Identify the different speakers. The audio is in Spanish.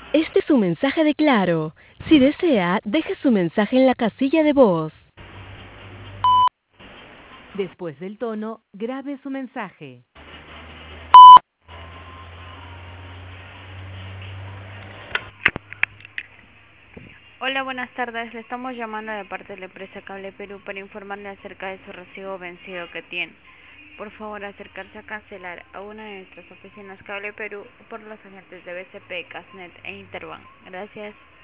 Speaker 1: Este es un mensaje de Claro. Si desea, deje su mensaje en la casilla de voz. Después del tono, grabe su mensaje.
Speaker 2: Hola, buenas tardes. Le estamos llamando de parte de la empresa Cable Perú para informarle acerca de su recibo vencido que tiene. Por favor, acercarse a cancelar a una de nuestras oficinas Cable Perú por los agentes de BCP, Casnet e Interbank. Gracias.